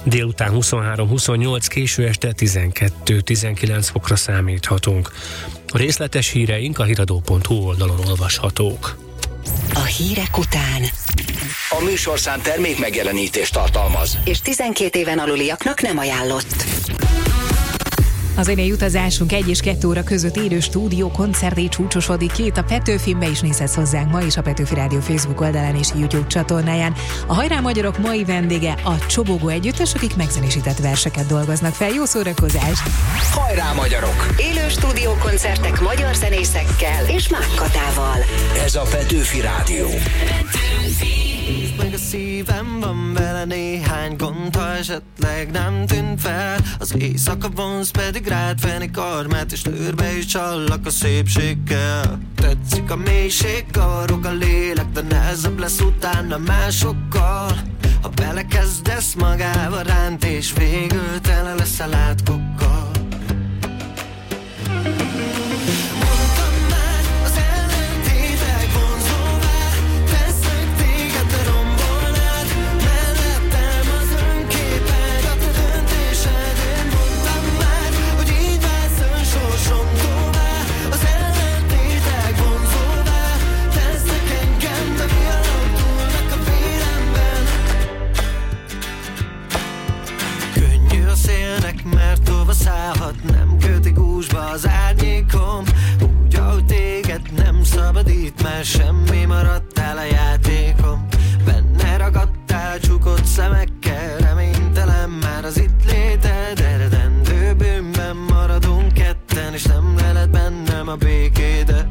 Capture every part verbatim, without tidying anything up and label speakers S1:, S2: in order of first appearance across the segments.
S1: Délután huszonhárom-huszonnyolc, késő este tizenkettő-tizenkilenc fokra számíthatunk. A részletes híreink a híradó pont hu oldalon olvashatók.
S2: A hírek után
S3: A műsorszám termék megjelenítést tartalmaz,
S2: és tizenkét éven aluliaknak nem ajánlott.
S4: Az zenei utazásunk egy és kettő óra között élő stúdió koncerté csúcsosodik ki. Itt a Petőfinbe is nézhetsz hozzánk ma is a Petőfi Rádió Facebook oldalán és YouTube csatornáján. A Hajrá Magyarok mai vendége a Csobogó Együttes, akik megzenésített verseket dolgoznak fel. Jó szórakozás!
S3: Hajrá Magyarok!
S2: Élő stúdió koncertek magyar zenészekkel és Mákkatával.
S3: Ez a Petőfi Rádió.
S5: Nézd meg a szívem, van vele néhány gond, ha esetleg nem tűnt fel. Az éjszaka vonz, pedig rád fenni karmát, és tőrbe is csallak a szépséggel. Tetszik a mélység, kavarog a lélek, de nehezebb lesz utána másokkal. Ha belekezdesz magával ránt, és végül tele leszel átkokkal. Mert tova szállhat, nem köti gúzsba az árnyékom. Úgy, ahogy téged nem szabadít, mert semmi maradtál a játékom. Benne ragadtál csukott szemekkel, reménytelen már az itt léted. Eredendő bűnben maradunk ketten, és nem leled bennem a békédet.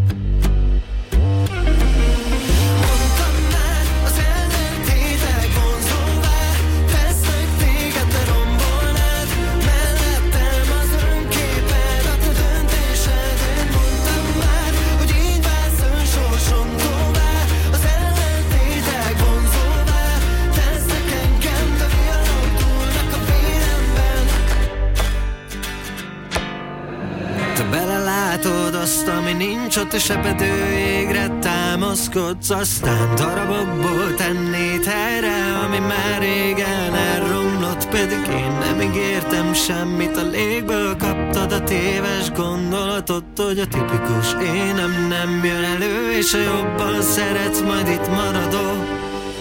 S5: Belelátod azt, ami nincs ott, és ebedő égre támaszkodsz. Aztán darabokból tennéd helyre, ami már régen elromlott. Pedig én nem ígértem semmit, a légből kaptad a téves gondolatot, hogy a tipikus énem nem jön elő, és ha jobban szeretsz, majd itt maradok.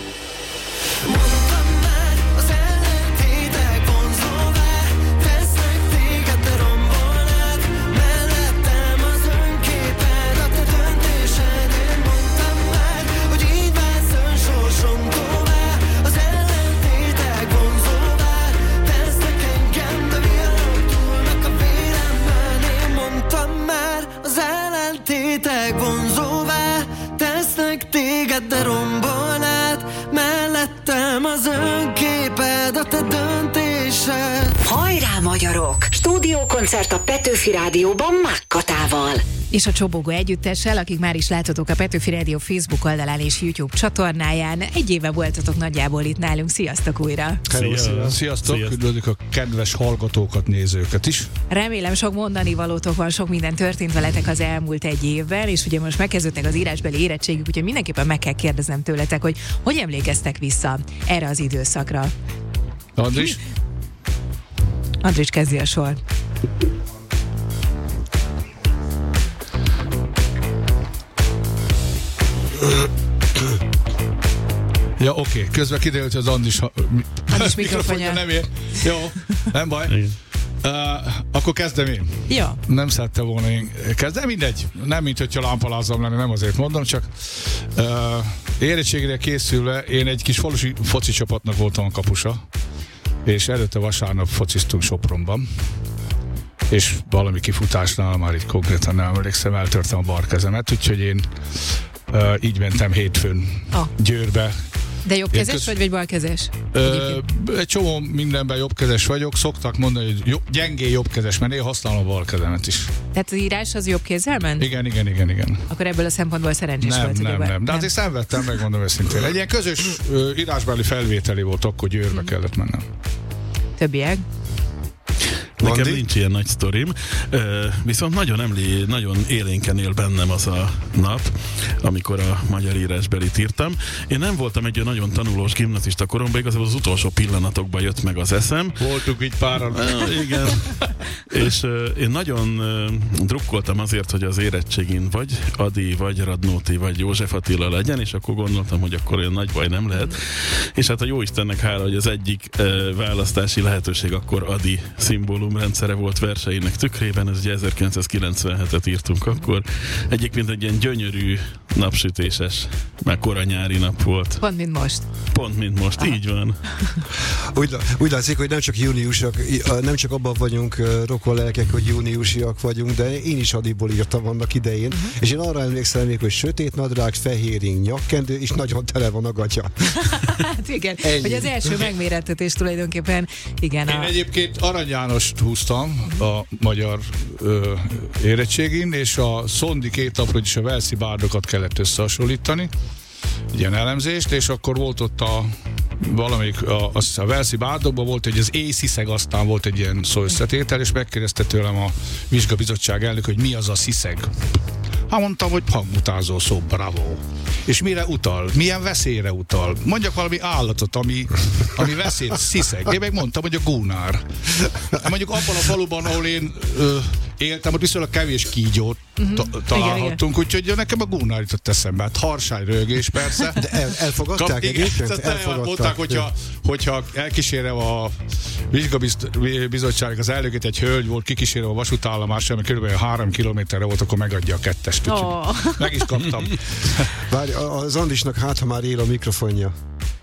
S5: De rombolnád mellettem az önképed, a te döntésed.
S2: Hajrá Magyarok! Stúdiókoncert a Petőfi Rádióban Mákkatával.
S4: És a Csobogó Együttessel, akik már is láthatók a Petőfi Rádió Facebook oldalán és YouTube csatornáján. Egy éve voltatok nagyjából itt nálunk. Sziasztok újra!
S6: Hello, Szia. Sziasztok! Üdvözlük a kedves hallgatókat, nézőket is.
S4: Remélem sok mondani valótok van, sok minden történt veletek az elmúlt egy évben, és ugye most megkezdődtek az írásbeli érettségük, úgyhogy mindenképpen meg kell kérdeznem tőletek, hogy hogy emlékeztek vissza erre az időszakra?
S6: Andris?
S4: Andris kezdi a sor.
S6: Ja, oké. Okay. Közben kiderült, hogy az Andris, ha...
S4: Andris mikrofonja
S6: nem ér. Jó, nem baj. Uh, akkor kezdem én.
S4: Jó.
S6: Nem szerettem volna én kezdem, mindegy. Nem, mint hogyha lámpalázom lenne, nem azért mondom, csak uh, érettségére készülve én egy kis falusi foci csapatnak voltam a kapusa, és előtte vasárnap fociztunk Sopronban, és valami kifutásnál, már itt konkrétan nem emlékszem, eltörtem a balkezemet, úgyhogy én uh, így mentem hétfőn oh. Győrbe.
S4: De jobbkezes köz... vagy, vagy balkezes?
S6: Ö, egy csomó mindenben jobbkezes vagyok. Szoktak mondani, hogy jobb, gyengé jobbkezes, mert én használom a balkezemet is.
S4: Tehát az írás az jobb kézzel ment?
S6: Igen, igen, igen, igen.
S4: Akkor ebből a szempontból szerencsés
S6: nem,
S4: volt.
S6: Nem, nem, nem. De azért szenvedtem, megmondom őszintén. Egy ilyen közös ö, írásbeli felvételi volt, akkor Győrbe mm. kellett mennem.
S4: Többiek?
S7: Nekem Andi? Nincs ilyen nagy sztorim, viszont nagyon emlé, nagyon élénken él bennem az a nap, amikor a magyar írásbelit írtam. Én nem voltam egy olyan nagyon tanulós gimnazista koromban, igazából az utolsó pillanatokban jött meg az eszem.
S6: Voltunk így páran.
S7: Igen. És én nagyon drukkoltam azért, hogy az érettségin vagy Adi, vagy Radnóti, vagy József Attila legyen, és akkor gondoltam, hogy akkor olyan nagy baj nem lehet. És hát a jóistennek hála, hogy az egyik választási lehetőség akkor Adi szimbólumrendszere volt verseinek tükrében, ez ugye ezerkilencszázkilencvenhetet írtunk akkor. Egyébként egy ilyen gyönyörű napsütéses, már kora nyári nap volt.
S4: Pont mint most.
S7: Pont mint most, aha. Így van.
S8: Úgy, úgy látszik, hogy nem csak júniusak, nem csak abban vagyunk rokonlelkek, hogy júniusiak vagyunk, de én is Adiból írtam annak idején, uh-huh. És én arra emlékszem még, hogy sötét nadrág, fehéring, nyakkendő, és nagyon tele van a gatya.
S4: Hát igen, ennyi. Hogy az első megmérettetés tulajdonképpen, igen.
S6: Én
S4: a...
S6: egyébként Arany Jánost húztam a magyar ö, érettségin, és a Szondi két lapról is a Velszi bárdokat kellett összehasonlítani, ilyen elemzést, és akkor volt ott a valamelyik, a, a, a Velszi bárdokban volt egy, az éjsziszeg, aztán volt egy ilyen szó összetétel, és megkérdezte tőlem a vizsgabizottság elnök, hogy mi az a sziszeg. Hát mondtam, hogy hangutázó szó, bravo. És mire utal? Milyen veszélyre utal? Mondjak valami állatot, ami, ami veszélyt, sziszeg. Én meg mondtam, hogy a gúnár. Mondjuk abban a faluban, ahol én ö, éltem, ott viszonylag kevés kígyót ta- találhattunk, úgyhogy nekem a gúnár jutott eszembe. Hát harsány rögés persze.
S8: De el, elfogadták egyébként?
S6: Elfogadták. Mondták, hogyha, hogyha elkísérem a vizsgabizottság az elnökét, egy hölgy volt, kikísérem a vasútállomásra, ami kb. három kilométerre volt, akkor megadja a kettest. Oh. Meg is kaptam.
S8: Várj, az Andisnak hát, ha már él a mikrofonja.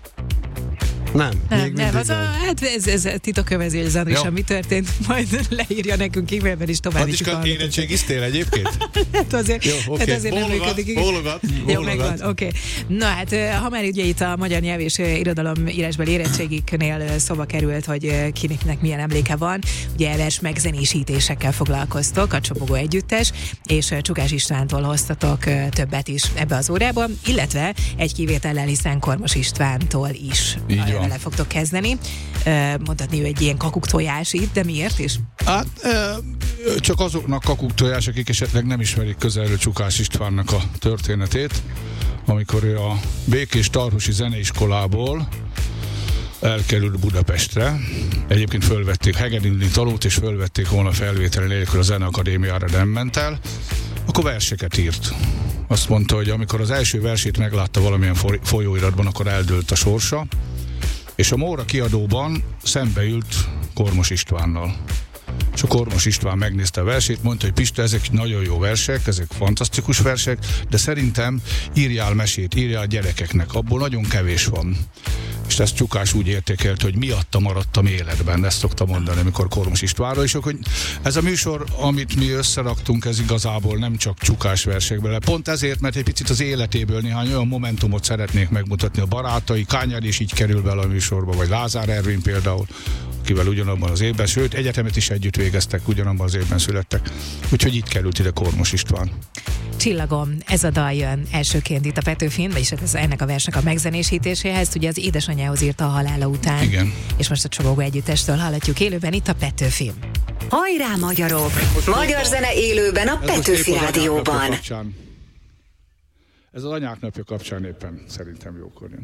S8: Nem,
S4: nem,
S8: még
S4: nem, az a,
S8: van.
S4: hát ez, ez titokkövező, hogy az Andrisa mi történt, majd leírja nekünk e-mailben is tovább is.
S6: Andiska, érettségiztél egyébként?
S4: Hát azért,
S6: jó, okay.
S4: hát azért
S6: bólogat,
S4: nem működik.
S6: Bólogat, bólogat.
S4: Jó, megvan, oké. Okay. Na hát, ha már ugye itt a magyar nyelv és irodalom írásbeli érettségiknél szóba került, hogy kinek milyen emléke van, ugye vers megzenésítésekkel foglalkoztok, a Csobogó Együttes, és Csukás Istvántól hoztatok többet is ebbe az órában, illetve egy kivétellel, hiszen Kormos Istvántól is.
S6: Így
S4: vele fogtok kezdeni. Mondhatni, ő egy ilyen kakuktojás itt, de miért is?
S6: Hát csak azoknak kakuktojás, akik esetleg nem ismerik közelről Csukás Istvánnak a történetét, amikor ő a Békés Tarhusi Zeneiskolából elkerült Budapestre. Egyébként fölvették, Hegedűni tanult, és fölvették volna felvétel nélkül a Zeneakadémiára, nem ment el. Akkor verseket írt. Azt mondta, hogy amikor az első versét meglátta valamilyen folyóiratban, akkor eldőlt a sorsa, és a Móra kiadóban szembeült Kormos Istvánnal. És a Kormos István megnézte a versét, mondta, hogy Pista, ezek nagyon jó versek, ezek fantasztikus versek, de szerintem írjál mesét, írjál gyerekeknek, abból nagyon kevés van. És ezt Csukás úgy értékelt, hogy miatta maradtam életben, ezt szokta mondani, amikor Kormos Istvánról, és akkor ez a műsor, amit mi összeraktunk, ez igazából nem csak Csukás versekből, pont ezért, mert egy picit az életéből néhány olyan momentumot szeretnék megmutatni, a barátai, Kányád is így kerül bele a műsorba, vagy Lázár Ervin például, akivel ugyanabban az évben, sőt, egyetemet is együtt végeztek, ugyanabban az évben születtek. Úgyhogy itt került ide Kormos István.
S4: Csillagom, ez a dal jön elsőként itt a Petőfin, vagyis ez ennek a versnek a megzenésítéséhez, ugye az édesanyjához írta a halála után.
S6: Igen.
S4: És most a Csobogó Együttestől hallhatjuk élőben itt a Petőfin.
S2: Hajrá, magyarok! Magyar zene élőben a Petőfi Rádióban.
S6: Ez az anyák napja kapcsán éppen szerintem jókor jön.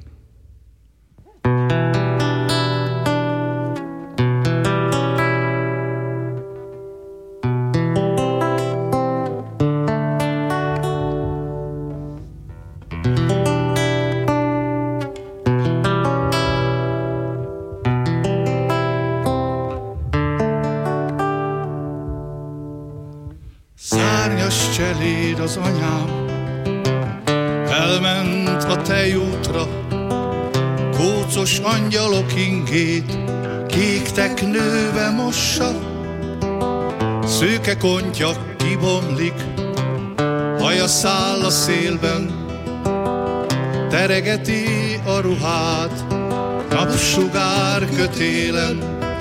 S6: Szárnyas cseléd az anyám, elment a tejútra, kócos angyalok ingét kék teknőbe mossa, szőke kontya kibomlik, haja száll a szélben, teregeti a ruhát, napsugár kötélen,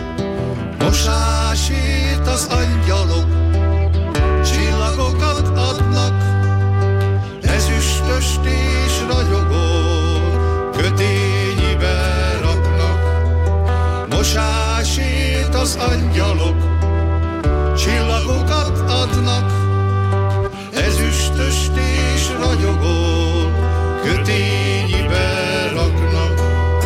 S6: mosásért az angyalok csillagokat adnak, ezüstöst és ragyogót kötényibe raknak. Mosásért az angyalok
S9: maradnak, ezüstöst és ragyogó kötényibe raknak.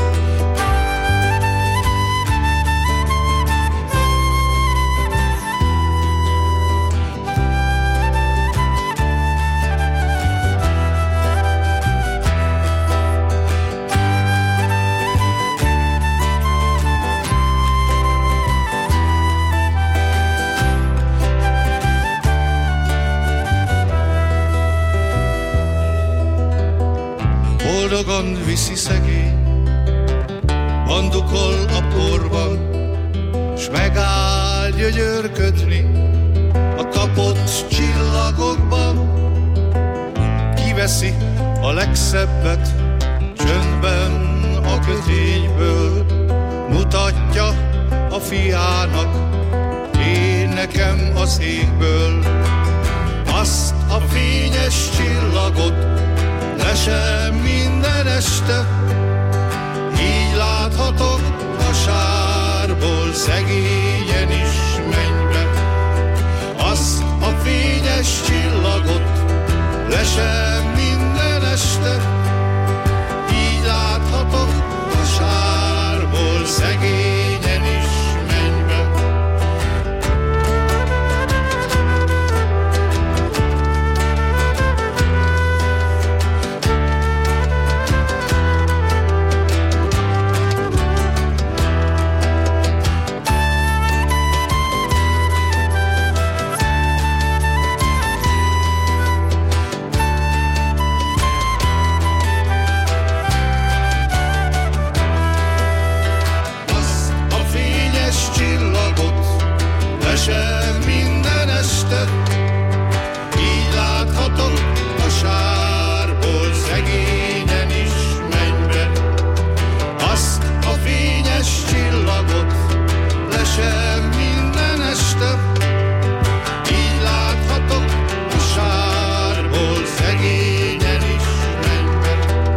S9: Boldogan viszi szegény, bandukol a porban, s megáll gyögyörködni a kapott csillagokban. Kiveszi a legszebbet csöndben a kötényből, mutatja a fiának, én nekem az égből. Azt a fényes csillagot lesem minden este, így láthatok a sárból szegényen is mennybe. Azt a fényes csillagot lesem minden este, így láthatok a sárból szegényen is mennybe. Minden este, így láthatok a sárból szegényen is mennybe. Azt a fényes csillagot lesem minden este, így láthatok a sárból szegényen is mennybe.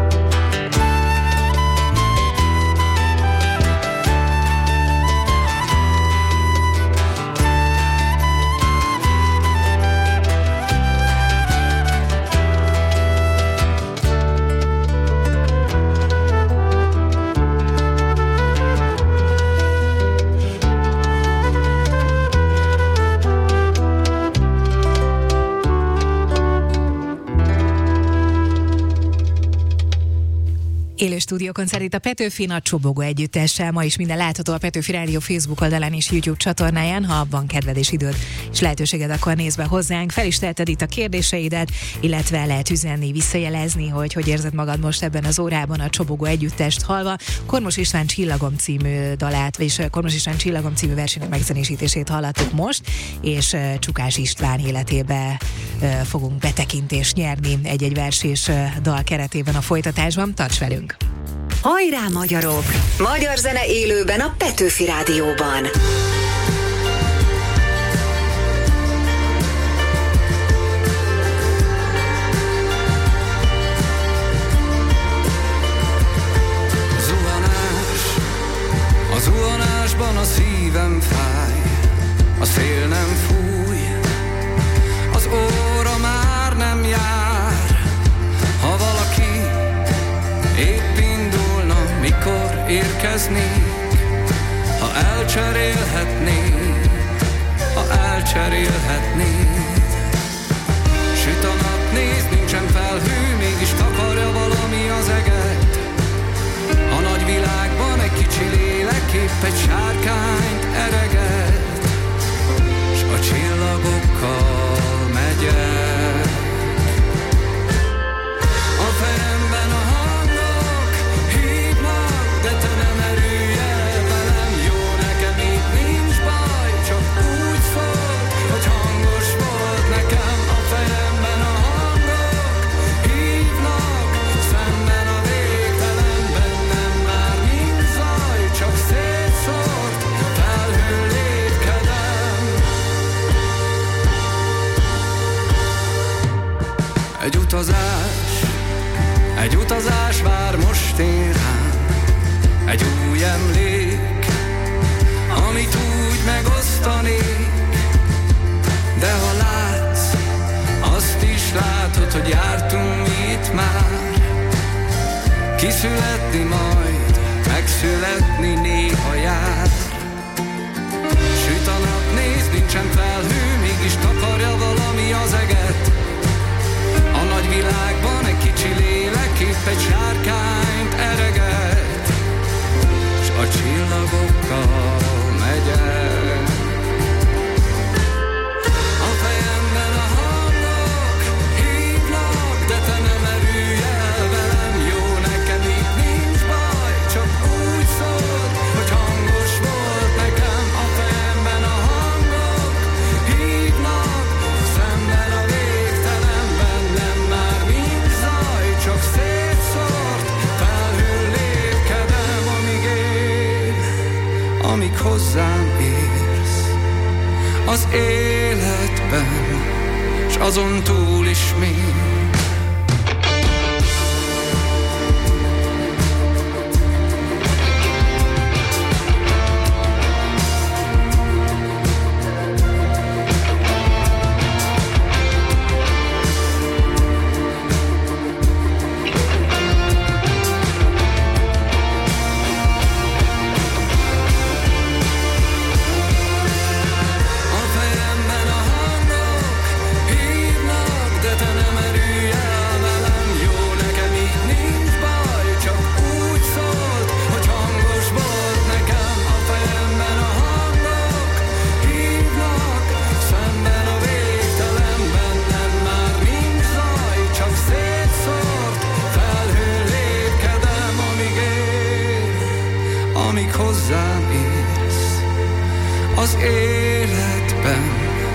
S4: Élő stúdiókoncert itt a Petőfin a Csobogó együttessel. Ma is minden látható a Petőfi Rádió Facebook oldalán és YouTube csatornáján. Ha van kedved és időd és lehetőséged, akkor nézd be hozzánk. Fel is teheted itt a kérdéseidet, illetve lehet üzenni, visszajelezni, hogy hogy érzed magad most ebben az órában a Csobogó együttest hallva. Kormos István Csillagom című dalát, vagyis Kormos István Csillagom című versének megzenésítését hallottuk most, és Csukás István életébe fogunk betekintést nyerni egy-egy vers és dal keretében a folytatásban. Tarts velünk!
S2: Hajrá magyarok! Magyar zene élőben a Petőfi Rádióban.
S5: Zuhanás, a zuhanásban a szívem fáj, a szél nem fúj, az óra már nem jár. Ha valaki épp indulna, mikor érkeznék, ha elcserélhetnék, ha elcserélhetnék. Süt a nap, nézd, nincsen felhő, mégis takarja valami az eget. A nagy világban egy kicsi lélek épp egy sárkányt ereget, s a csillagokkal megyek. A fejemben a hangok hívnak, de te nem erülj el velem. Jó, nekem itt nincs baj, csak úgy szólt, hogy hangos volt nekem. A fejemben a hangok hívnak, szemben a végtelen, bennem már nincs zaj, csak szétszórt felhő lépkedem. Egy utazás, egy utazás vár most én rám, egy új emlék, amit úgy megosztanék, de ha lát Kiszületni majd, megszületni néha jár. Süt a nap, néz, nincsen felhő, mégis takarja valami az eget. A nagy világban egy kicsi lélek épp egy sárkányt ereget, s a csillagokkal megyek. A fejemben a hangok hívnak, de te nem erülj el velem. Jó, nekem itt nincs baj, csak úgy szól, hogy hangos volt nekem. A fejemben a hangok hívnak, szemben a végtelenben nem már nincs zaj, csak szétszórt felhőn lépkedem, amíg él, amíg hozzám érsz az életben, s azon túl is még. Hozzám érsz az életben,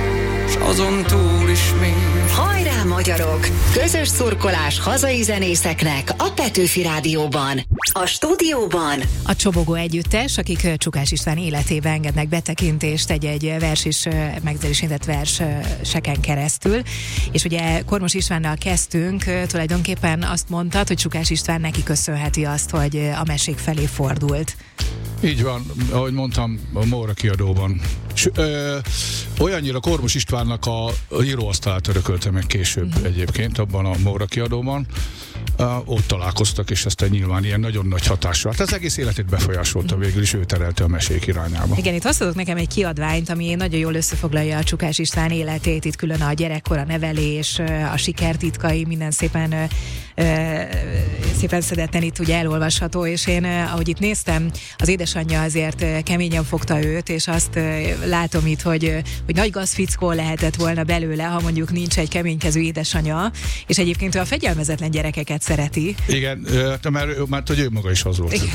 S5: s azon túl is még.
S2: Hajrá, magyarok! Közös szurkolás hazai zenészeknek a Petőfi Rádióban. A stúdióban
S4: a Csobogó együttes, akik Csukás István életébe engednek betekintést egy-egy vers is megzenésített verseken keresztül. És ugye Kormos Istvánnal kezdtünk, tulajdonképpen azt mondtad, hogy Csukás István neki köszönheti azt, hogy a mesék felé fordult.
S6: Így van, ahogy mondtam, a Móra kiadóban. S, ö, olyannyira Kormos Istvánnak a, a íróasztalát örökölte meg később mm. egyébként, abban a Móra kiadóban. Uh, ott találkoztak, és aztán nyilván ilyen nagyon nagy hatással. Hát az egész életét befolyásolta mm. végül, is ő terelte a mesék irányába.
S4: Igen, itt hoztatok nekem egy kiadványt, ami nagyon jól összefoglalja a Csukás István életét, itt külön a gyerekkor, a nevelés, a sikertitkai, minden szépen ö, ö, szépen szedetten itt ugye elolvasható, és én, ahogy itt néztem, az édesanyja azért keményen fogta őt, és azt látom itt, hogy, hogy nagy gazfickó lehetett volna belőle, ha mondjuk nincs egy keménykező édesanyja, és egyébként ő a fegyelmezetlen gyerekeket szereti.
S6: Igen, mert, mert hogy ő maga is az volt.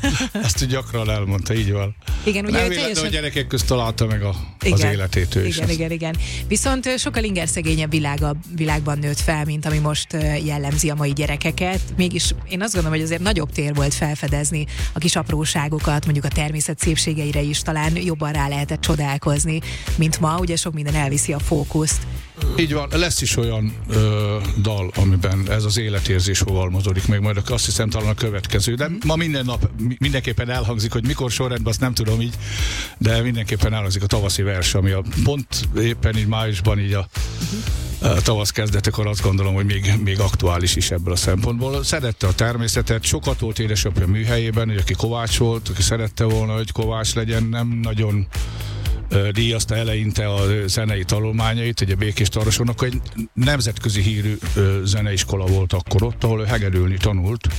S6: Ezt gyakran elmondta, így van.
S4: Igen, ugye
S6: nem
S4: teljesen...
S6: véletlen, hogy gyerekek közt találta meg a,
S4: igen,
S6: az életét ő is.
S4: Igen, igen, igen. Viszont sokkal ingerszegényebb világa, világban nőtt fel, mint ami most jellemzi a mai gyerekeket. Mégis én azt gondolom, hogy azért nagyobb tér volt felfedezni a kis apróságokat, mondjuk a természet szépségeire is talán jobban rá lehetett csodálkozni, mint ma, ugye sok minden elviszi a fókuszt.
S6: Így van, lesz is olyan ö, dal, amiben ez az életérzés fogalmazódik meg, majd azt hiszem talán a következő, de ma minden nap mindenképpen elhangzik, hogy mikor sorrendben, azt nem tudom így, de mindenképpen elhangzik a tavaszi vers, ami a pont éppen így májusban így a, a tavasz kezdetekor azt gondolom, hogy még, még aktuális is ebből a szempontból. Szerette a természetet, sokat volt édesapja műhelyében, hogy aki kovács volt, aki szerette volna, hogy kovács legyen, nem nagyon díjazta eleinte a zenei tanulmányait, ugye Békés-Tarsoson, akkor egy nemzetközi hírű zeneiskola volt akkor ott, ahol ő hegedülni tanult,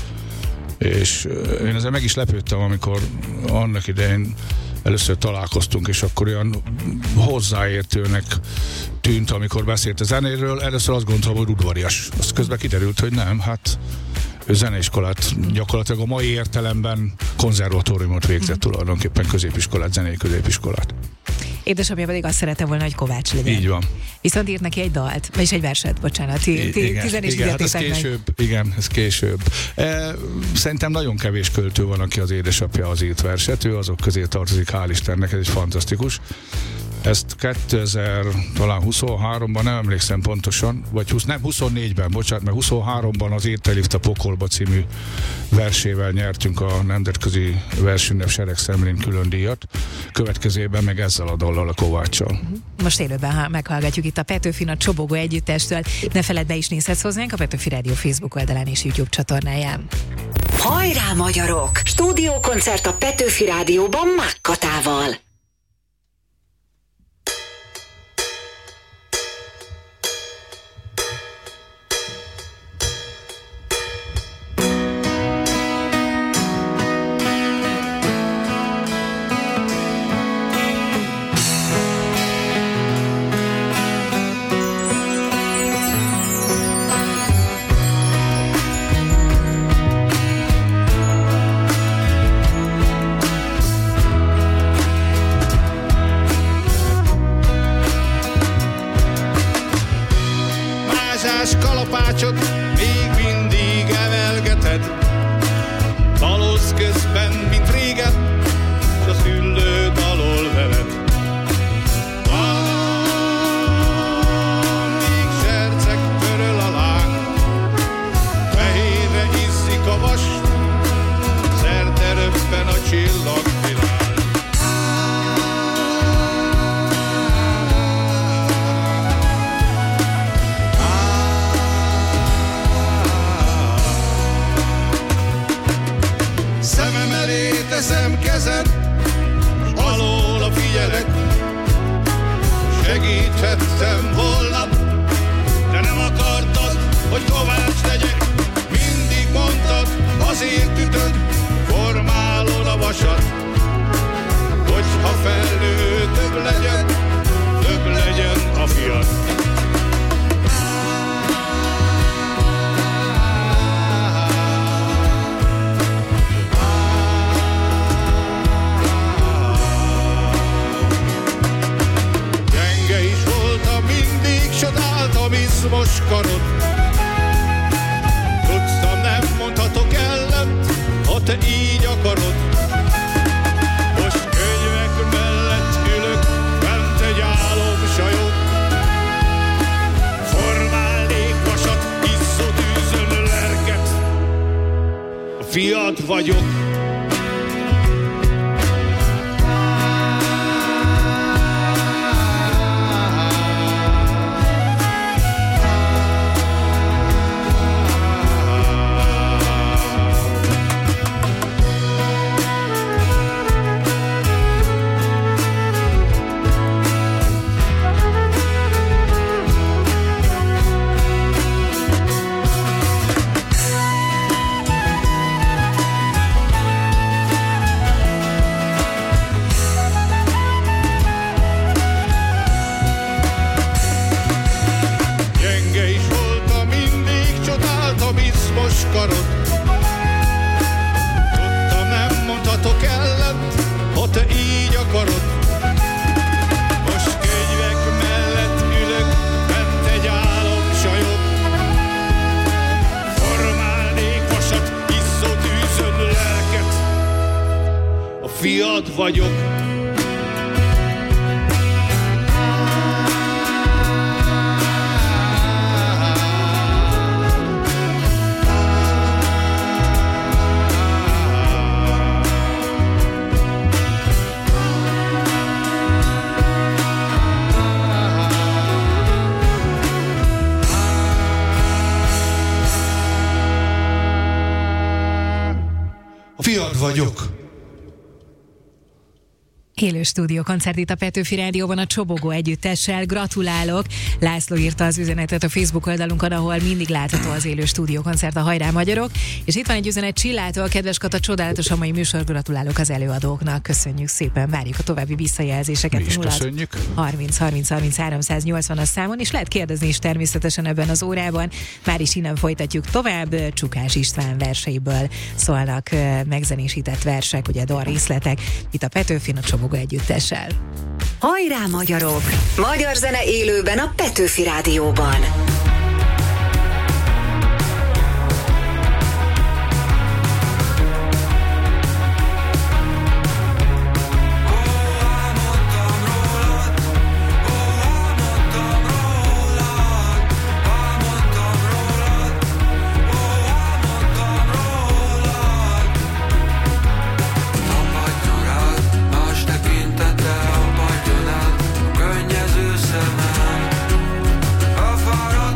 S6: és én ezzel meg is lepődtem, amikor annak idején először találkoztunk, és akkor olyan hozzáértőnek tűnt, amikor beszélt a zenéről. Először azt gondoltam, hogy udvarias. Azt közben kiderült, hogy nem, hát ő zeneiskolát, gyakorlatilag a mai értelemben konzervatóriumot végzett, mm. tulajdonképpen középiskolát, zenei középiskolát.
S4: Édesapja pedig azt szerette volna, hogy kovács legyen.
S6: Így van.
S4: Viszont írt neki egy dalt, vagyis egy verset, bocsánat. Ti, ti,
S6: igen,
S4: tizen is
S6: igen, hát ez később, igen, ez később. E, szerintem nagyon kevés költő van, aki az édesapja az írt verset, ő azok közé tartozik, hál' Istennek, ez egy fantasztikus. Ezt kétezer-huszonháromban, nem emlékszem pontosan, vagy húsz, nem, huszonnégyben, bocsánat, mert huszonháromban az Értelift a Pokolba című versével nyertünk a Nemzetközi Versünnep Seregszemlén külön díjat. Következőben meg ezzel a dallal, a Kováccsal.
S4: Most élőben meghallgatjuk itt a Petőfin, a Csobogó együttestől. Ne feledd, be is nézhetsz hozzánk a Petőfi Rádió Facebook oldalán és YouTube csatornáján.
S2: Hajrá magyarok! Stúdiókoncert a Petőfi Rádióban Mák Katával.
S9: Kalapácsot még mindig emelgeted, dalolsz közben, mint régen, s a szüllőd alól veved. Van még zserceg töröl a láng, fehérre izzik a vas, szerte röppen a csillagvilág. Teszem kezed, alól a figyelek, segíthettem volna, de nem akartad, hogy kovács legyek. Mindig mondtad, azért ütöd, formálod a vasat, hogyha felnő több legyen, több legyen a fiad. Csodáltam izmos karod, tudtam, nem mondhatok ellent, ha te így akarod. Most könyvek mellett ülök, bent egy álomsajó, formálnék vasat, izzó tűzön lelket, a fiad vagyok. Karod. Tudtam, nem mondhatok ellent, ha te így akarod. Most könyvek mellett ülök, bent egy álomsajó, formálnék vasat, izzó tűzön lelket, a fiad vagyok. Fiad vagyok.
S4: Élő stúdiókoncert itt a Petőfi Rádióban a Csobogó együttessel. Gratulálok! László írta az üzenetet a Facebook oldalunkon, ahol mindig látható az élő stúdiókoncert, a Hajrá Magyarok. És itt van egy üzenet Csillától: kedves Kata, csodálatos a mai műsor, gratulálok az előadóknak. Köszönjük szépen, várjuk a további visszajelzéseket.
S6: Mi is köszönjük.
S4: harminc harminc harminc háromszáznyolcvan a számon, és lehet kérdezni is természetesen ebben az órában. Már is innen folytatjuk tovább. Csukás István verseiből szólnak megzenésített versek, ugye dalrészletek. Itt a Petőfin, a Csobogó együttessel.
S2: Hajrá magyarok! Magyar zene élőben a Petőfi Rádióban.
S10: Far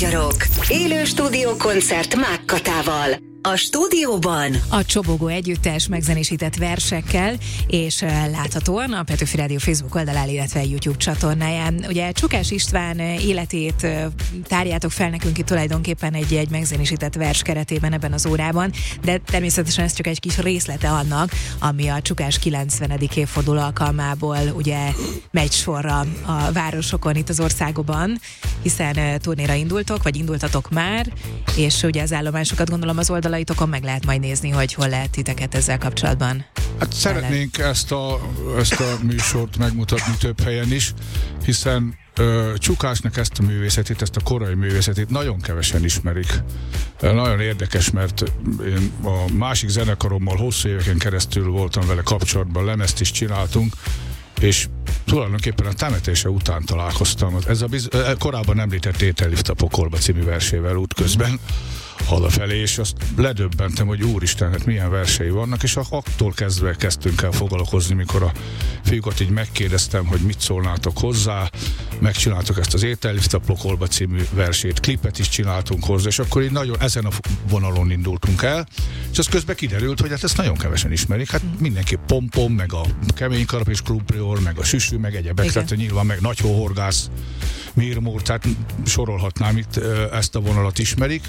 S2: magyarok. Élő stúdiókoncert Mák Katával. A stúdióban
S4: a Csobogó együttes megzenésített versekkel, és láthatóan a Petőfi Rádió Facebook oldalán, illetve YouTube csatornáján. Ugye Csukás István életét tárjátok fel nekünk itt tulajdonképpen egy, egy megzenésített vers keretében ebben az órában, de természetesen ez csak egy kis részlete annak, ami a Csukás kilencvenedik évforduló alkalmából ugye megy sorra a városokon itt az országban, hiszen turnéra indultok, vagy indultatok már, és ugye az állomásokat gondolom az oldalaitokon meg lehet majd nézni, hogy hol lehet titeket ezzel kapcsolatban.
S6: Hát szeretnénk ezt a, ezt a műsort megmutatni több helyen is, hiszen ö, Csukásnak ezt a művészetét, ezt a korai művészetét nagyon kevesen ismerik. Nagyon érdekes, mert én a másik zenekarommal hosszú éveken keresztül voltam vele kapcsolatban, lemezt is csináltunk, és tulajdonképpen a temetése után találkoztam. Ez a biz- korábban említett Étellift a pokolba című versével útközben hazafelé, és azt ledöbbentem, hogy úristen, hát milyen versei vannak, és attól kezdve kezdtünk el foglalkozni, mikor a fiúkat így megkérdeztem, hogy mit szólnátok hozzá, megcsináltuk ezt az Étellift a pokolba című versét, klipet is csináltunk hozzá, és akkor így nagyon ezen a vonalon indultunk el, és az közben kiderült, hogy hát ezt nagyon kevesen ismerik, hát mindenki Pompom, meg a Kemény Karap és Klubprior, meg a Süsű, meg egyebek, tehát nyilván meg Nagy Hóhorgász, Mirmur, tehát sorolhatnám itt, ezt a vonalat ismerik.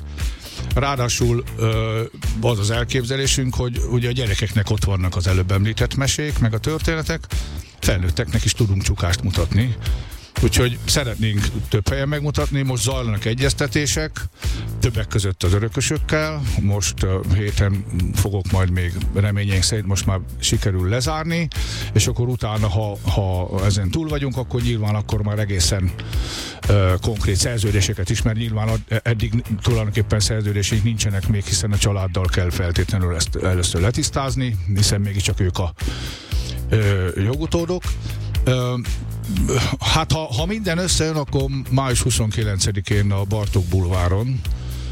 S6: Ráadásul az az elképzelésünk, hogy ugye a gyerekeknek ott vannak az előbb említett mesék, meg a történetek, felnőtteknek is tudunk Csukást mutatni. Úgyhogy szeretnénk több helyen megmutatni, most zajlanak egyeztetések, többek között az örökösökkel, most uh, héten fogok majd még reményeink szerint most már sikerül lezárni, és akkor utána, ha, ha ezen túl vagyunk, akkor nyilván akkor már egészen uh, konkrét szerződéseket is, mert nyilván ad, eddig tulajdonképpen szerződéseink nincsenek még, hiszen a családdal kell feltétlenül ezt először letisztázni, hiszen mégiscsak ők a uh, jogutódok. Uh, Hát ha, ha minden összejön, akkor május huszonkilencedikén a Bartók Bulváron,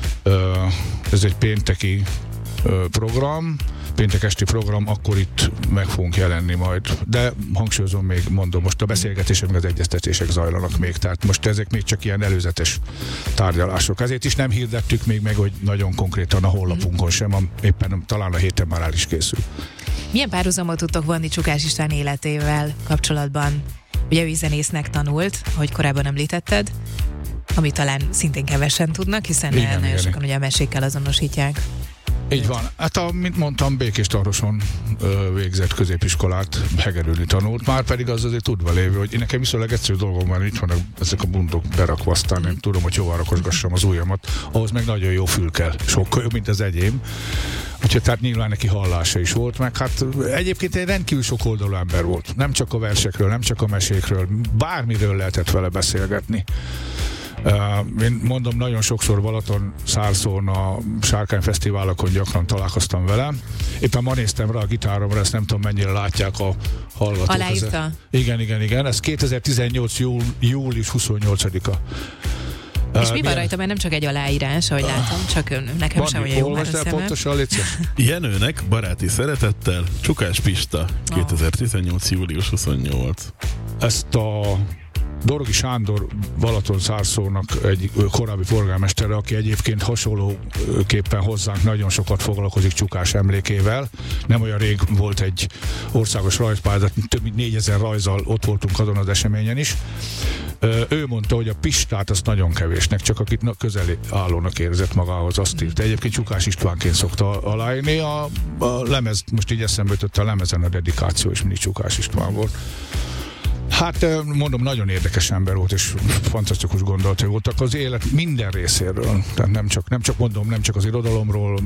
S6: ez egy pénteki program, péntek esti program, akkor itt meg fogunk jelenni majd. De hangsúlyozom még, mondom, most a beszélgetések, meg az egyeztetések zajlanak még, tehát most ezek még csak ilyen előzetes tárgyalások. Ezért is nem hirdettük még meg, hogy nagyon konkrétan a honlapunkon sem, éppen talán a héten már el is készül.
S4: Milyen párhuzamot tudtok vonni Csukás István életével kapcsolatban? Ugye ő zenésznek tanult, hogy korábban említetted, amit talán szintén kevesen tudnak, hiszen igen, nagyon igen, sokan ugye a mesékkel azonosítják.
S6: Így van. Hát, a, mint mondtam, Békéstarroson ö, végzett középiskolát, hegedülni tanult, már pedig az azért tudva lévő, hogy én nekem viszonylag egyszerű dolgom van, itt vannak ezek a bundok berakva, aztán nem tudom, hogy hova rakosgassam az ujjamat, ahhoz meg nagyon jó fül kell, sokkal jobb, mint az enyém. Úgyhogy tehát nyilván neki hallása is volt, meg hát egyébként egy rendkívül sok oldalú ember volt. Nem csak a versekről, nem csak a mesékről, bármiről lehetett vele beszélgetni. Uh, én mondom, nagyon sokszor Balaton, Szárszón, a Sárkány Fesztiválokon gyakran találkoztam vele. Éppen ma néztem rá a gitáromra, ezt nem tudom mennyire látják a hallgatók.
S4: Aláírta?
S6: Igen, igen, igen. Ez kétezer-tizennyolc. Júl, július huszonnyolcadika.
S4: És uh, mi van rajta, mert nem csak egy aláírás, ahogy látom, csak ön, nekem sem olyan jó már a szemem.
S6: Pontosan,
S7: Jenőnek baráti szeretettel Csukás Pista, kétezer-tizennyolc. július huszonnyolc.
S6: Ezt a Dorogi Sándor Balaton-Szárszónak egy korábbi polgármestere, aki egyébként hasonlóképpen hozzánk nagyon sokat foglalkozik Csukás emlékével. Nem olyan rég volt egy országos rajzpályázat, több mint négyezer rajzzal ott voltunk azon az eseményen is. Ő mondta, hogy a Pistát azt nagyon kevésnek, csak akit közeli állónak érzett magához, azt írt. Egyébként Csukás Istvánként szokta aláírni. A, a lemez, most így eszembe jutott, a lemezen a dedikáció is mindig Csukás István volt. Hát mondom, nagyon érdekes ember volt, és fantasztikus gondolatai voltak az élet minden részéről. Tehát nem csak, nem csak mondom, nem csak az irodalomról.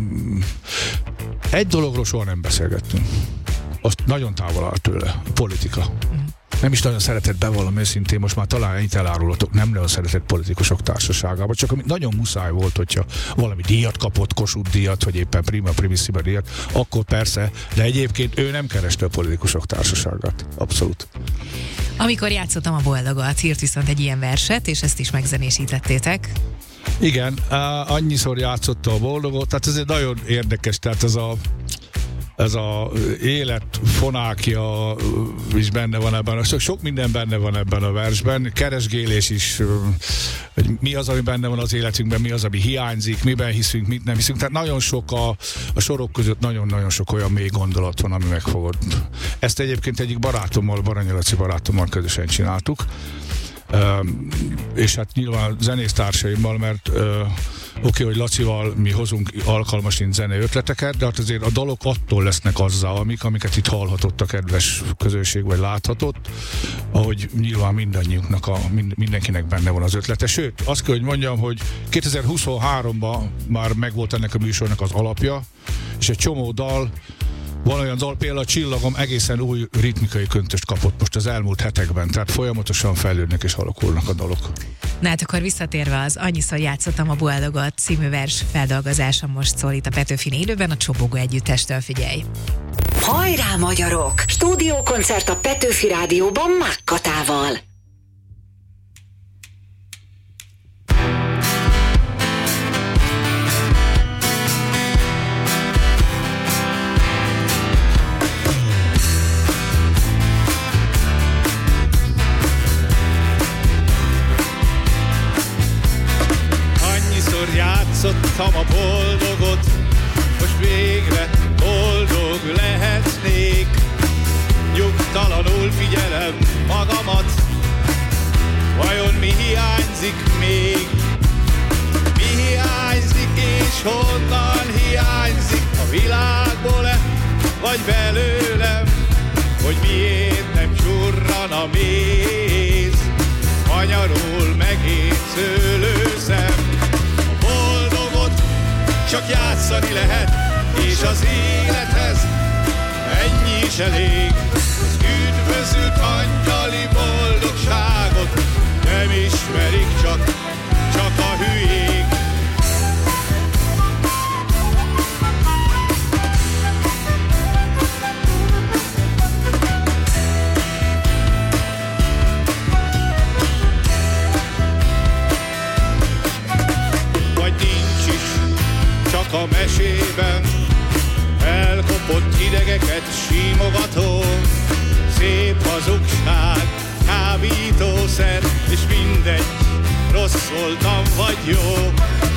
S6: Egy dologról soha nem beszélgettünk. Azt nagyon távol áll tőle, a politika. Nem is nagyon szeretett bevallom őszintén, most már talán ennyit elárulhatok, nem nagyon szeretett politikusok társaságában, csak amit nagyon muszáj volt, hogyha valami díjat kapott, Kossuth díjat, vagy éppen Prima Primissima díjat, akkor persze, de egyébként ő nem kereste a politikusok társaságát. Abszolút.
S4: Amikor játszottam a Boldogat, írt viszont egy ilyen verset, és ezt is megzenésítettétek.
S6: Igen, annyiszor játszotta a Boldogot, tehát ez egy nagyon érdekes, tehát ez a ez a élet fonákja is benne van ebben, sok minden benne van ebben a versben, keresgélés is, hogy mi az, ami benne van az életünkben, mi az, ami hiányzik, miben hiszünk, mit nem hiszünk, tehát nagyon sok a, a sorok között nagyon-nagyon sok olyan mély gondolat van, ami megfogott. Ezt egyébként egyik barátommal, Baranyi Laci barátommal közösen csináltuk, Uh, és hát nyilván zenésztársaimmal, mert uh, oké, okay, hogy Lacival mi hozunk alkalmasint zenei ötleteket, de hát azért a dalok attól lesznek azzá, amik, amiket itt hallhatott a kedves közönség, vagy láthatott, ahogy nyilván mindannyiunknak, a, mind, mindenkinek benne van az ötlete. Sőt, azt kell, hogy mondjam, hogy kétezer-huszonháromban már megvolt ennek a műsornak az alapja, és egy csomó dal, van olyan dal, például a Csillagom egészen új ritmikai köntöst kapott most az elmúlt hetekben, tehát folyamatosan fejlődnek és alakulnak a dalok.
S4: Na hát akkor visszatérve az Annyiszor játszottam a boldogot című vers feldolgozása most szól itt a Petőfin élőben, a Csobogó Együttestől, figyelj!
S2: Hajrá magyarok! Stúdiókoncert a Petőfi Rádióban Mákkatával.
S9: Játszottam a boldogot, most végre boldog lehetnék. Nyugtalanul figyelem magamat, vajon mi hiányzik még? Mi hiányzik és honnan hiányzik? A világból-e, vagy belőlem? Hogy miért nem csurran a méz? Anyarul megint szőlőszem. Csak játszani lehet, és az élethez ennyi is elég. Az üdvözült angyali boldogságot nem ismerik csak, csak a hülyék. A mesében elkopott idegeket simogató, szép hazugság, kábítószer, és mindegy, rossz voltam vagy jó.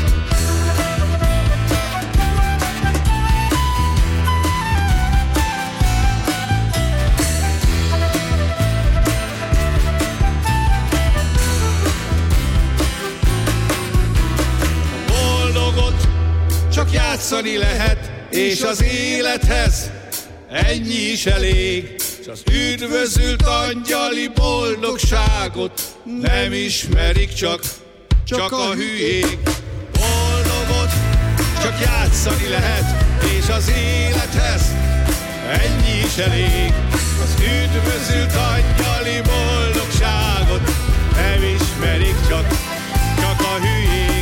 S9: Csak játszani lehet, és az élethez ennyi is elég. S az üdvözült angyali boldogságot nem ismerik csak, csak a hülyék. Boldogot csak játszani lehet, és az élethez ennyi is elég. Az üdvözült angyali boldogságot nem ismerik csak, csak a hülyék.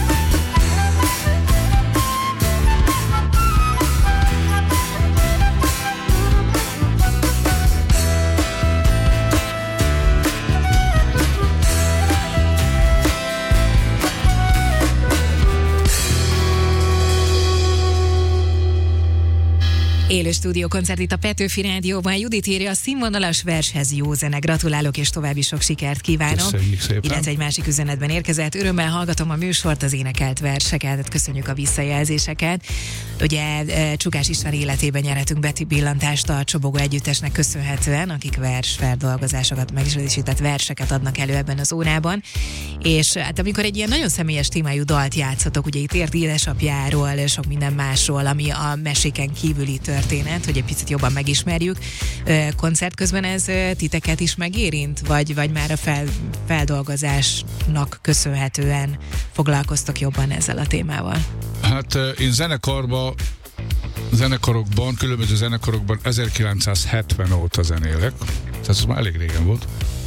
S4: Élő stúdiókoncert itt a Petőfi Rádióban. Judit írja, a színvonalas vershez jó zene. Gratulálok és további sok sikert kívánok.
S6: Köszönjük szépen.
S4: Illetve egy másik üzenetben érkezett. Örömmel hallgatom a műsort, az énekelt verseket. Köszönjük a visszajelzéseket. Ugye Csukás István életében nyerhetünk betillantást a Csobogó Együttesnek köszönhetően, akik versfeldolgozásokat, megismerésített verseket adnak elő ebben az órában. És hát amikor egy ilyen nagyon személyes témájú dalt játszotok, ugye itt ért édesapjáról, sok minden másról, ami a meséken kívüli történet, hogy egy picit jobban megismerjük. Koncert közben ez titeket is megérint? Vagy, vagy már a fel, feldolgozásnak köszönhetően foglalkoztok jobban ezzel a témával?
S6: Hát én zenekarban, zenekarokban, különböző zenekarokban ezerkilencszázhetven óta zenélek. Tehát ez már elég régen volt.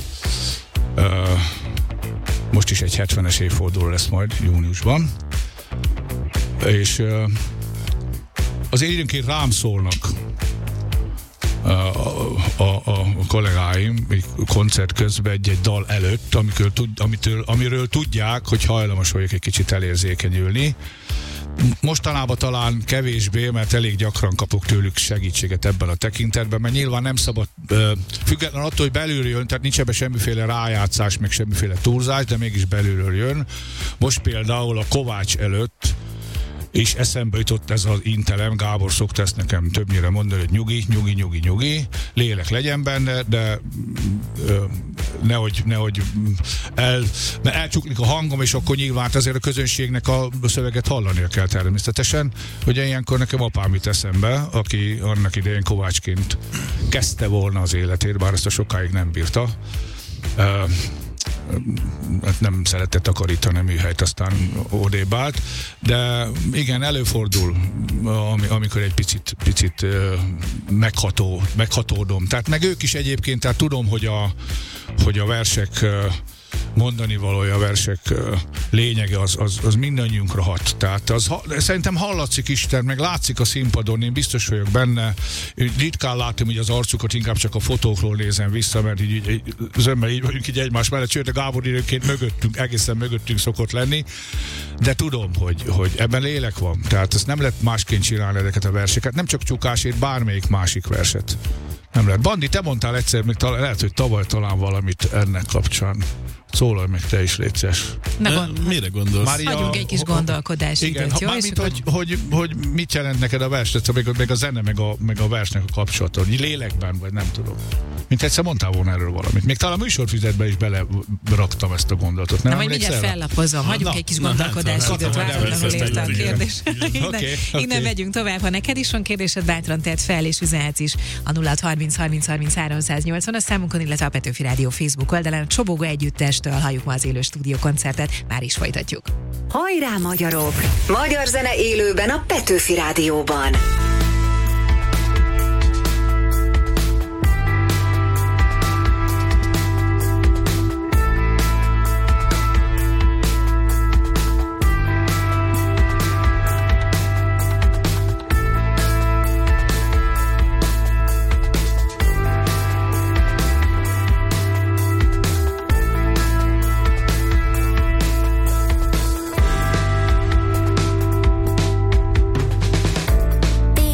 S6: Most is egy hetvenes évforduló lesz majd júniusban. És azért időnként rám szólnak a, a, a kollégáim egy koncert közben egy-egy dal előtt, amikor, amitől, amiről tudják, hogy hajlamos vagyok egy kicsit elérzékenyülni. Mostanában talán kevésbé, mert elég gyakran kapok tőlük segítséget ebben a tekintetben, mert nyilván nem szabad, független attól, hogy belülről jön, tehát nincs ebben semmiféle rájátszás, meg semmiféle túlzás, de mégis belülről jön. Most például a Kovács előtt és eszembe jutott ez az intelem, Gábor szokta ezt nekem többnyire mondani, hogy nyugi, nyugi, nyugi, nyugi, lélek legyen benne, de ö, nehogy, nehogy el, mert elcsuklik a hangom, és akkor nyilván azért a közönségnek a szöveget hallania kell természetesen. Ugye ilyenkor nekem apám jut eszembe, aki annak idején Kovácsként kezdte volna az életét, bár ezt a sokáig nem bírta. Ö, nem szeretett takarítani a műhelyt, aztán odébb állt, de igen, előfordul, amikor egy picit, picit megható, meghatódom. Tehát meg ők is egyébként, tehát tudom, hogy a, hogy a versek mondani valója, a versek lényege az, az, az mindannyiunkra hat. Tehát az, szerintem hallatszik Isten, meg látszik a színpadon, én biztos vagyok benne. Ritkán látom így az arcukat, inkább csak a fotókról nézem vissza, mert így, így zömmel így vagyunk így egymás mellett, sőt a Gábor időnként mögöttünk, egészen mögöttünk szokott lenni, de tudom, hogy, hogy ebben lélek van. Tehát ezt nem lehet másként csinálni ezeket a verseket, nem csak Csukásért, bármelyik másik verset. Nem lehet. Bandi, te mondtál egyszer, még talán, lehet, hogy tavaly talán valamit ennek kapcsán. Szólalj meg te is, létszes.
S7: Gond... Mire gondolsz?
S4: Mária, hagyjunk egy kis gondolkodási
S6: igen,
S4: időt, jó?
S6: Mármint, hogy, hogy, hogy mit jelent neked a vers, tehát meg, meg a zene, meg a, meg a versnek a kapcsolata, hogy lélekben, vagy nem tudom. Mint egyszer mondtál volna erről valamit. Még talán a műsorfüzetbe is beleraktam ezt a gondolatot. Nem,
S4: nem majd mindjárt fellapozom, hagyjunk na, egy kis gondolkodási időt, váratlanul érte a kérdés. Innen megyünk tovább, ha neked is van kérdésed, bátran tedd fel, és üzenhetsz is a nulla harminc harminc harminc háromszáznyolcvan a számunkon, illetve a Petőfi Rádió Facebook oldalán. A Csobogó együttestől halljuk ma az élő stúdiókoncertet, már is folytatjuk.
S2: Hajrá magyarok! Magyar zene élőben a Petőfi Rádióban.
S10: Be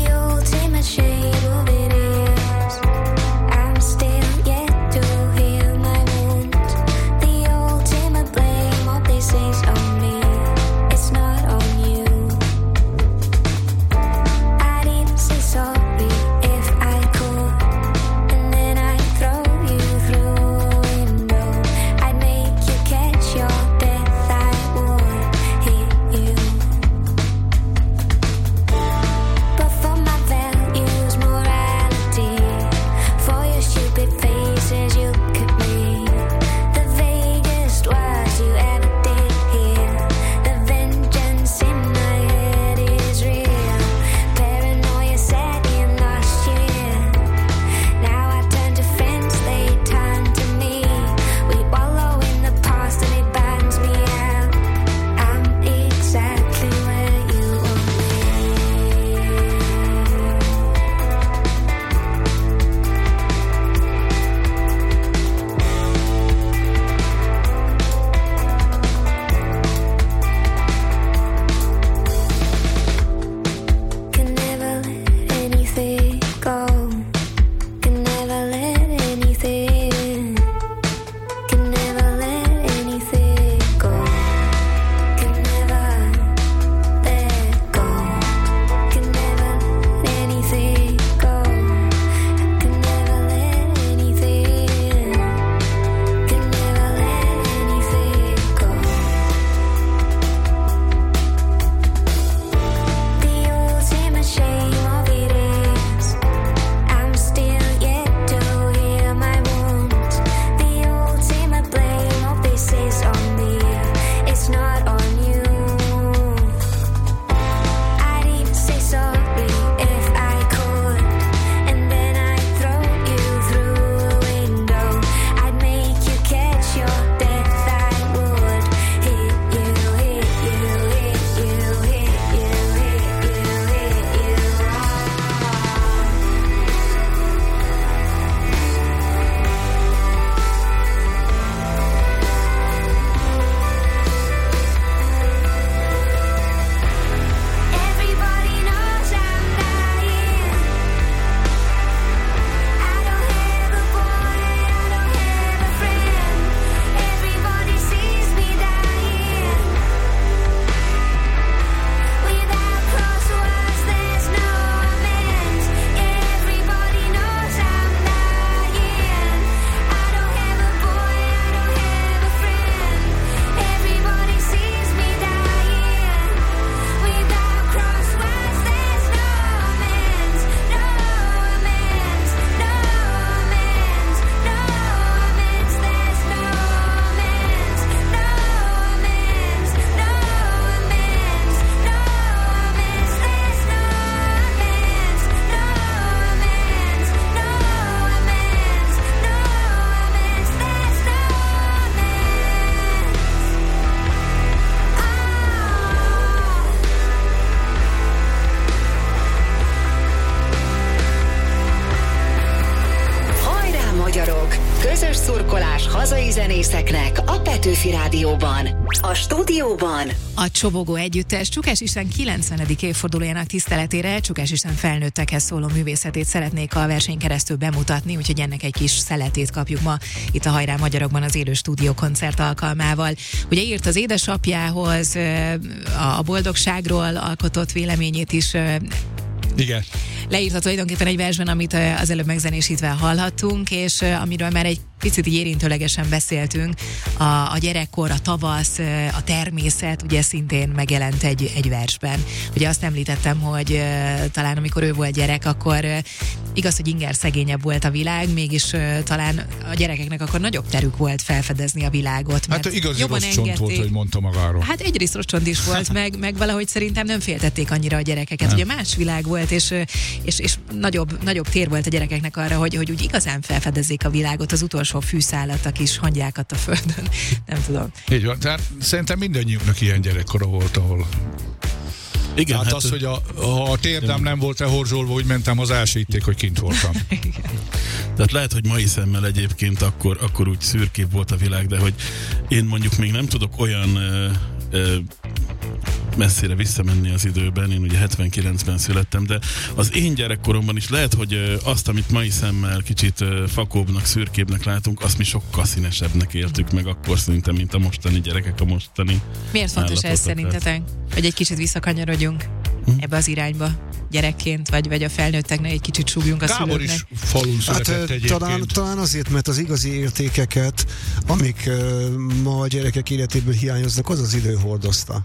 S2: Közös szurkolás hazai zenészeknek a Petőfi Rádióban. A stúdióban
S4: a Csobogó együttes Csukás István kilencvenedik évfordulójának tiszteletére Csukás István felnőttekhez szóló művészetét szeretnék a verseny keresztül bemutatni, úgyhogy ennek egy kis szeletét kapjuk ma itt a Hajrá Magyarokban az élő stúdiókoncert alkalmával. Ugye írt az édesapjához, a boldogságról alkotott véleményét is.
S6: Igen.
S4: Leírta tulajdonképpen egy versben, amit az előbb megzenésítve hallhattunk, és amiről már egy picit így érintőlegesen beszéltünk, a, a gyerekkor, a tavasz, a természet, ugye szintén megjelent egy, egy versben. Ugye azt említettem, hogy uh, talán amikor ő volt gyerek, akkor uh, igaz, hogy inger szegényebb volt a világ, mégis uh, talán a gyerekeknek akkor nagyobb terük volt felfedezni a világot.
S6: Hát igazi rossz csont volt, hogy mondta magáról.
S4: Hát egyrészt rossz csont is volt, meg, meg valahogy szerintem nem féltették annyira a gyerekeket. Nem. Ugye más világ volt, és, és, és nagyobb, nagyobb tér volt a gyerekeknek arra, hogy, hogy úgy igazán felfedezzék a világot, az utolsó fűszálat, a kis hangyákat a földön. Nem tudom.
S6: Így van, tehát szerintem mindannyiunknak ilyen gyerekkora volt, ahol... Igen, hát, hát az, hogy a, ha a térdem nem volt lehorzsolva, úgy mentem, az elsítték, hogy kint voltam.
S7: Tehát lehet, hogy mai szemmel egyébként akkor, akkor úgy szürkébb volt a világ, de hogy én mondjuk még nem tudok olyan ö, ö, messzire visszamenni az időben, én ugye hetvenkilencben születtem, de az én gyerekkoromban is lehet, hogy azt, amit mai szemmel kicsit fakóbbnak, szürkébbnek látunk, azt mi sokkal színesebbnek éltük meg akkor szerintem, mint a mostani gyerekek, a mostani
S4: Miért fontos ez szerintetek? Hogy egy kicsit visszakanyarodjunk hm? ebbe az irányba gyerekként, vagy, vagy a felnőtteknek egy kicsit súgjunk a
S6: Gábor
S4: szülőknek?
S6: Is falun született hát, egyébként.
S8: Talán, talán azért, mert az igazi értékeket, amik uh, ma a gyerekek életéből hiányoznak, az az idő hordozta.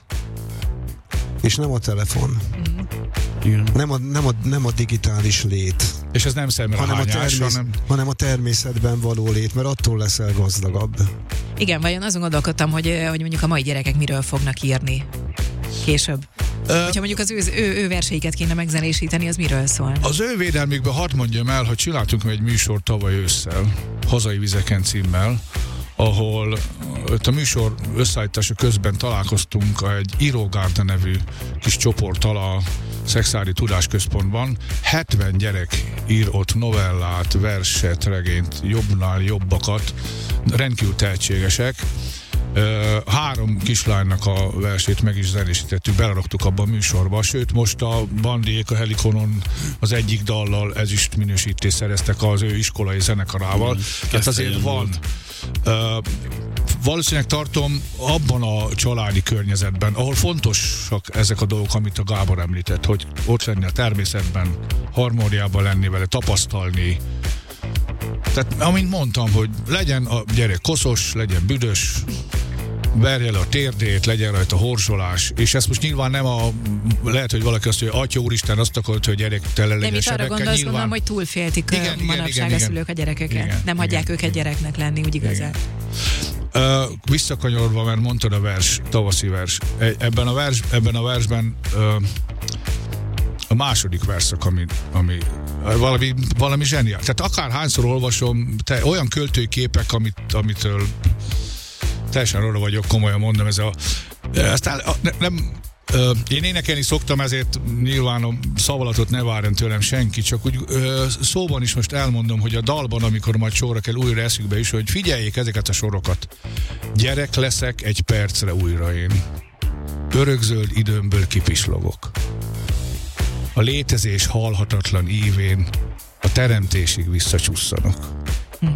S8: És nem a telefon. Mm. Igen. Nem, a, nem, a, nem a digitális lét.
S6: És ez nem szemrehányás,
S8: hanem a, termész,
S6: hanem...
S8: hanem a természetben való lét, mert attól leszel gazdagabb.
S4: Igen, vajon azon gondolkodtam, hogy, hogy mondjuk a mai gyerekek miről fognak írni később. Uh, Hogyha mondjuk az ő, ő, ő verseiket kéne megzenésíteni, az miről szól?
S6: Az ő védelmükben hadd mondjam el, hogy csináltunk egy műsort tavaly ősszel, Hazai Vizeken címmel, ahol a műsor összeállítása közben találkoztunk egy Írógárda nevű kis csoporttal a Szexári Tudásközpontban. hetven gyerek ír ott novellát, verset, regényt, jobbnál jobbakat, rendkívül tehetségesek. Három kislánynak a versét meg is zenésítettük, beleraktuk abba a műsorba, sőt most a Bandiék a Helikonon az egyik dallal ezüst minősítést szereztek az ő iskolai zenekarával. Mm, tehát azért van. Uh, valószínűleg tartom abban a családi környezetben, ahol fontosak ezek a dolgok, amit a Gábor említett, hogy ott lenni a természetben, harmóniában lenni vele, tapasztalni. Tehát amint mondtam, hogy legyen a gyerek koszos, legyen büdös, verje le a térdét, legyen rajta horzsolás, és ezt most nyilván nem a, lehet, hogy valaki azt mondja, Atya Úristen azt akarod, hogy a gyerek tele legyen
S4: sebekkel.
S6: sebekkel.
S4: De mit arra gondolsz,
S6: nyilván...
S4: gondolom, hogy túlféltik igen, manapság a szülők a gyerekeket. Igen, nem hagyják igen, őket igen, gyereknek lenni, úgy igazán.
S6: Uh, visszakanyarva, mert mondtad a vers, tavaszi vers. Ebben a, vers, ebben a versben uh, a második verszak, ami, ami valami, valami zseniál. Tehát akárhányszor olvasom, te, olyan költői képek, amit, amitől teljesen arra vagyok, komolyan mondom, ez a... Aztán ne, nem... Ö, én énekelni szoktam, ezért nyilván a szavalatot ne várjon tőlem senki, csak úgy ö, szóban is most elmondom, hogy a dalban, amikor majd sorra kell, újra eszükbe is, hogy figyeljék ezeket a sorokat. Gyerek leszek egy percre újra én. Örökzöld időmből kipislogok. A létezés halhatatlan ívén a teremtésig visszacsusszanok. Hm.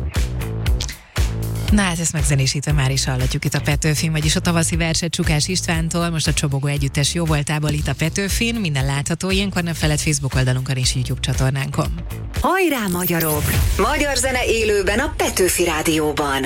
S4: Na hát ezt megzenésítve már is hallhatjuk itt a Petőfin, vagyis a tavaszi verset Csukás Istvántól, most a Csobogó együttes jóvoltából itt a Petőfin, minden látható ilyenkor, nem feled Facebook oldalunkon és YouTube csatornánkon.
S2: Hajrá magyarok! Magyar zene élőben a Petőfi Rádióban.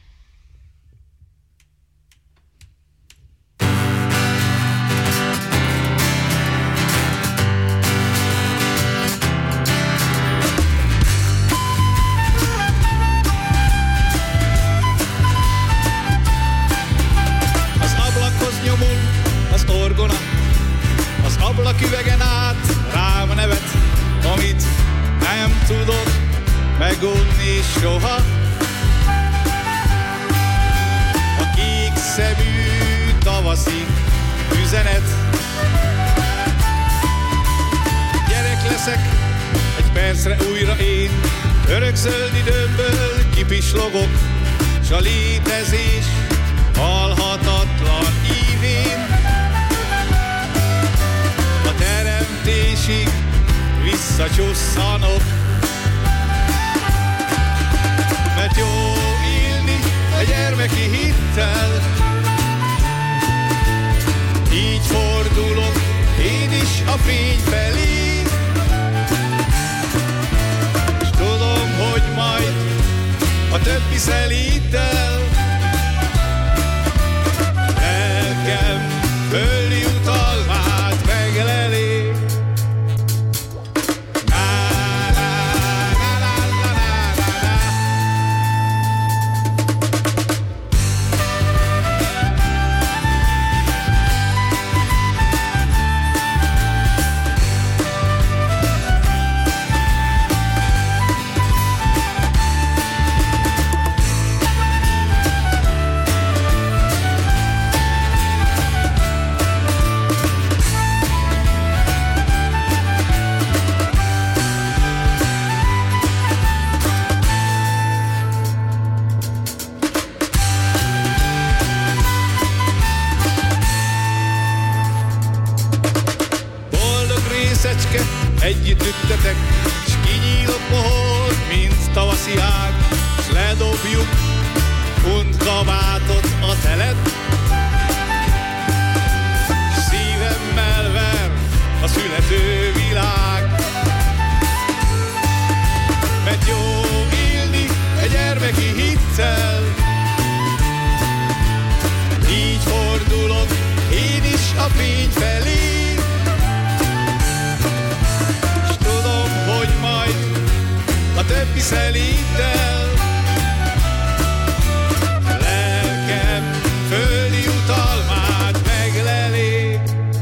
S9: Ablaküvegen át rám nevet, amit nem tudod megunni soha. A kék szemű tavaszi üzenet. Gyerek leszek egy percre újra én, örökzöld időmből kipislogok, s a létezés halhatatlan ívén. A teremtésig visszacsusszanok, mert jó élni a gyermeki hittel. Így fordulok én is a fény felé, s tudom, hogy majd a többi szelítel. Lelkem földi jutalmát megleli. Együtt üttetek, s kinyíl a pohol, mint tavaszi ág, s ledobjuk untkabátot a telet. S szívemmel ver a születő világ, mert jó élni egy gyermeki hittel. Így fordulok én is a fény felé, hogy majd a többi szelítel. Lelkem földi jutalmát megleli.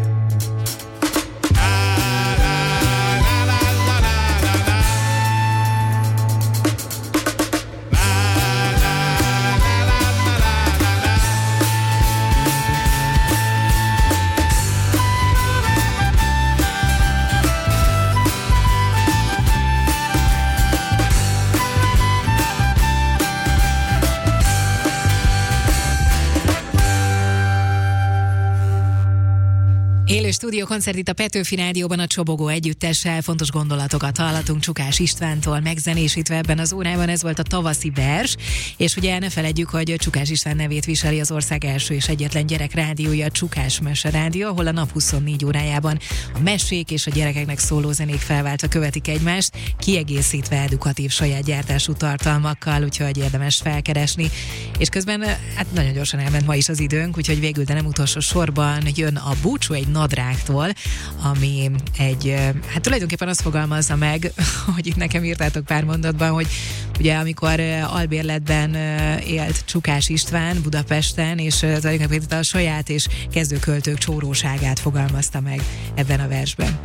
S4: Élő stúdiókoncert itt a Petőfi Rádióban a Csobogó együttessel. Fontos gondolatokat hallatunk Csukás Istvántól megzenésítve ebben az órában. Ez volt a tavaszi vers, és ugye ne feledjük, hogy Csukás István nevét viseli az ország első és egyetlen gyerekrádiója, a Csukás Mese Rádió, ahol a nap huszonnégy órájában a mesék és a gyerekeknek szóló zenék felváltva követik egymást, kiegészítve edukatív saját gyártású tartalmakkal, úgyhogy érdemes felkeresni. És közben hát nagyon gyorsan elment ma is az időnk, úgyhogy végül, de nem utolsó sorban jön a búcsú egy nadrágtól, ami egy, hát tulajdonképpen azt fogalmazza meg, hogy itt nekem írtátok pár mondatban, hogy ugye amikor albérletben élt Csukás István Budapesten, és tulajdonképpen a saját és kezdőköltők csóróságát fogalmazta meg ebben a versben.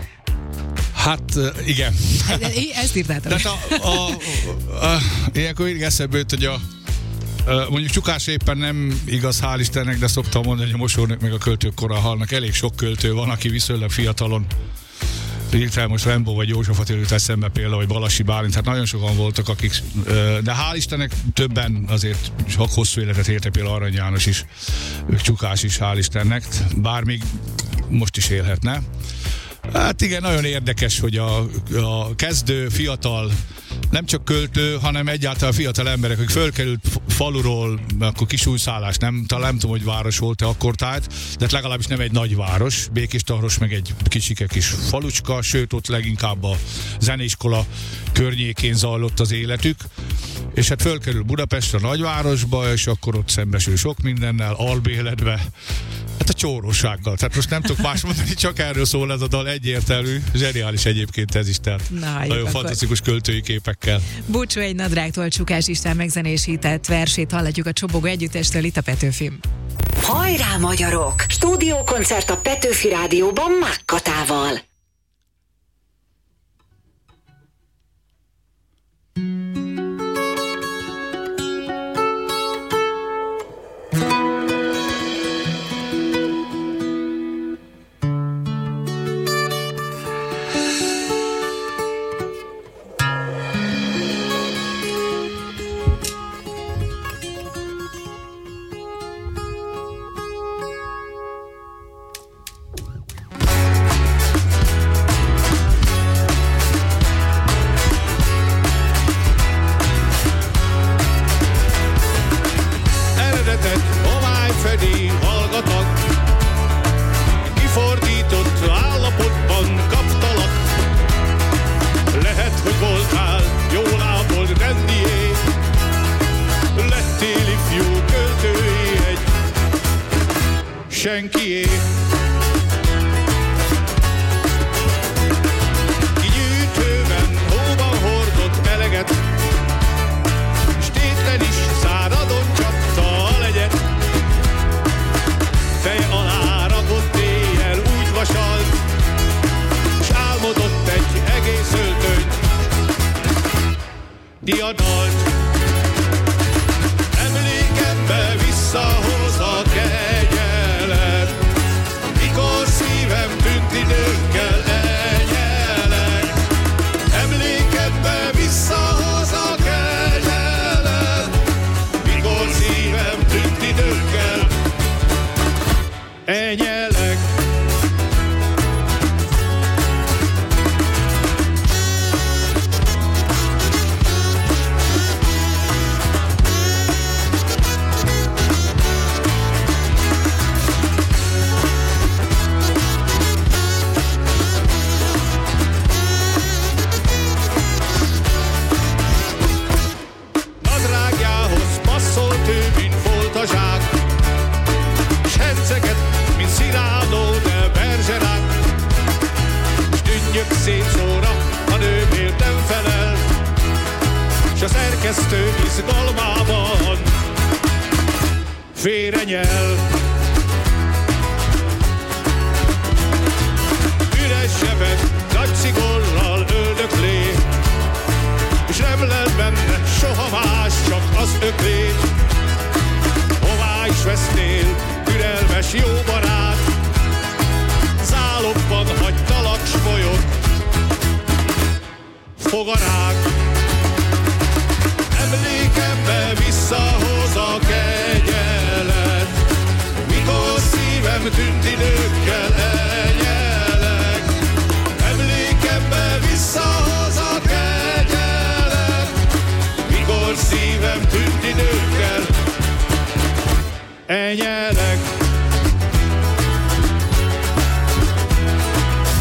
S6: Hát igen.
S4: Ezt írtátok.
S6: Tehát a, a, a, a, ilyenkor így eszembe jött, hogy a mondjuk Csukás éppen nem igaz, hál' Istennek, de szoktam mondani, hogy a mosónők meg a költők korán halnak. Elég sok költő van, aki viszonylag fiatalon írt fel, most Rembo vagy József Attila jut eszembe például, vagy Balassi Bálint, hát nagyon sokan voltak, akik, de hál' Istennek többen azért sok hosszú életet érte, például Arany János is, Csukás is, hál' Istennek, bár még most is élhetne. Hát igen, nagyon érdekes, hogy a, a kezdő fiatal, nem csak költő, hanem egyáltalán fiatal emberek, akik fölkerült faluról, akkor Kisújszállás, nem, talán nem tudom, hogy város volt-e akkor tájt, de legalábbis nem egy nagy város, Békés-Tarros meg egy kicsike kis falucska, sőt ott leginkább a zeneiskola környékén zajlott az életük, és hát fölkerül Budapestre, a nagyvárosba, és akkor ott szembesül sok mindennel, albéletbe, hát a csórósággal. Tehát most nem tudok más mondani, csak erről szól ez a dal, egyértelmű, zseniális egyébként ez is, tehát Na, nagyon fantasztikus költői képekkel.
S4: Búcsú egy nadrágtól Csukás István megzenésített versét hallatjuk a Csobogó együttestől itt a Petőfin.
S2: Hajrá magyarok! Stúdiókoncert a Petőfi Rádióban Mákkatával.
S9: a dalt. Emlékembe visszahoz a kegyelet, mikor szívem tűnt időkkel enyelek. Emlékembe visszahoz a kegyelet, mikor szívem tűnt időkkel enyelek. Nadrágjához passzolt ő, mint foltazsák, s henceket, mint Cyrano de Bergerac, s tűnjök szétszóra, a nő miért nem felel, s a szerkesztő izgalmában félrenyel.